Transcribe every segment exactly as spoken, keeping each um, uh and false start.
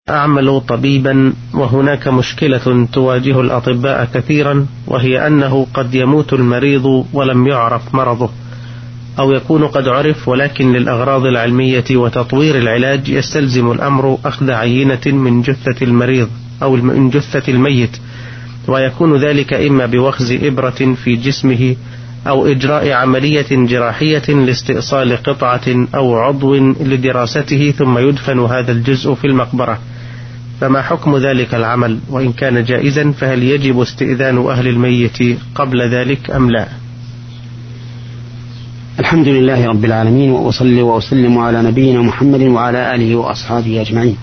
أعمل طبيبا، وهناك مشكلة تواجه الأطباء كثيرا، وهي أنه قد يموت المريض ولم يعرف مرضه، أو يكون قد عرف ولكن للأغراض العلمية وتطوير العلاج يستلزم الأمر أخذ عينة من جثة المريض أو من جثة الميت، ويكون ذلك إما بوخز إبرة في جسمه أو إجراء عملية جراحية لاستئصال قطعة أو عضو لدراسته، ثم يدفن هذا الجزء في المقبرة. فما حكم ذلك العمل؟ وإن كان جائزا فهل يجب استئذان أهل الميت قبل ذلك أم لا؟ الحمد لله رب العالمين، وأصلي وأسلم على نبينا محمد وعلى آله وأصحابه أجمعين.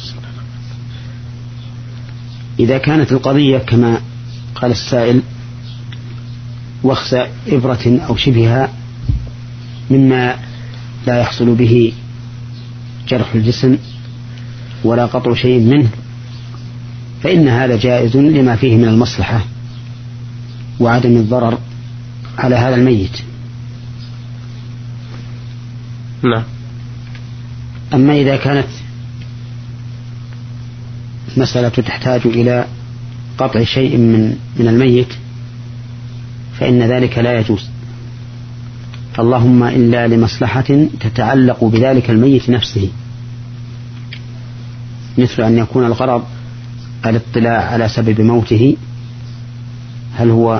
إذا كانت القضية كما قال السائل وخز إبرة أو شبهها مما لا يحصل به جرح الجسم ولا قطع شيء منه، فإن هذا جائز لما فيه من المصلحة وعدم الضرر على هذا الميت. لا. أما إذا كانت مسألة تحتاج إلى قطع شيء من من الميت فإن ذلك لا يجوز، اللهم إلا لمصلحة تتعلق بذلك الميت نفسه، مثل أن يكون الغرض الاطلاع على سبب موته، هل هو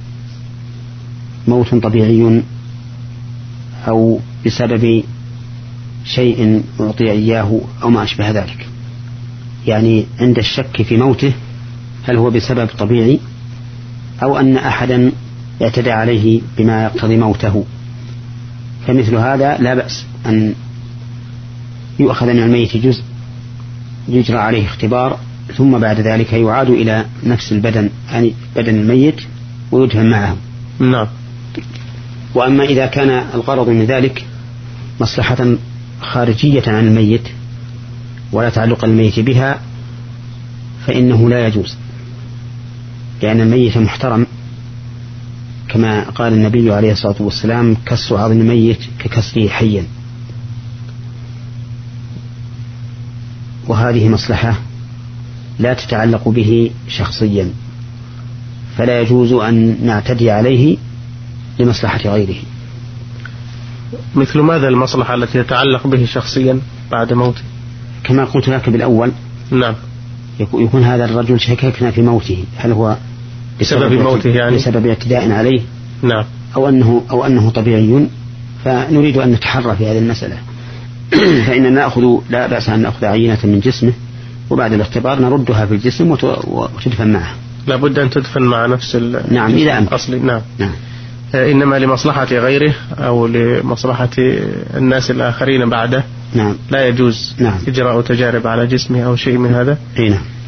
موت طبيعي أو بسبب شيء أعطي إياه أو ما أشبه ذلك، يعني عند الشك في موته هل هو بسبب طبيعي أو أن أحدا اعتدى عليه بما يقتضي موته، فمثل هذا لا بأس أن يؤخذ من الميت جزء يجرى عليه اختبار، ثم بعد ذلك يعاد إلى نفس البدن، يعني بدن الميت، ويدفن معه. نعم. وأما إذا كان الغرض من ذلك مصلحة خارجية عن الميت ولا تعلق الميت بها فإنه لا يجوز، لأن الميت محترم، كما قال النبي عليه الصلاة والسلام: كسر عظم الميت ككسره حيا. وهذه مصلحة لا تتعلق به شخصيا، فلا يجوز أن نعتدي عليه لمصلحة غيره. مثل ماذا المصلحة التي تتعلق به شخصيا بعد موته؟ كما قلت لك بالأول. نعم. يكون هذا الرجل شككنا في موته، هل هو بسبب موته يعني بسبب اعتداء عليه، نعم، أو أنه أو أنه طبيعي، فنريد أن نتحرى في هذه المسألة. فإننا نأخذ لا بأس أن نأخذ عينة من جسمه، وبعد الاختبار نردها في الجسم وتدفن معه. لابد أن تدفن مع نفس نعم إذا أمكن. أصلي. نعم. نعم. إنما لمصلحة غيره أو لمصلحة الناس الآخرين بعده، نعم، لا يجوز نعم. إجراء تجارب على جسمه أو شيء من هذا. نعم.